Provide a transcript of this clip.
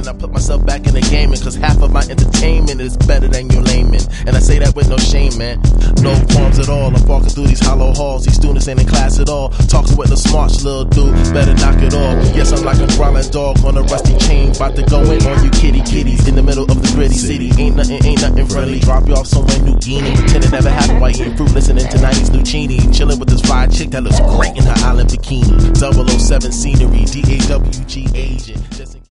I put myself back in the gaming, cause half of my entertainment is better than your layman. And I say that with no shame, man. No qualms at all. I'm walking through these hollow halls. These students ain't in class at all. Talking with the smarts, little dude. Better knock it off. Yes, I'm like a growling dog on a rusty chain. About to go in on you kitties in the middle of the gritty city. Ain't nothing friendly. Drop you off somewhere New Guinea. Pretend it never happened while eating fruit, listening to 90s Lucchini. Chilling with this fly chick that looks great in her island bikini. 007 scenery, DAWG agent.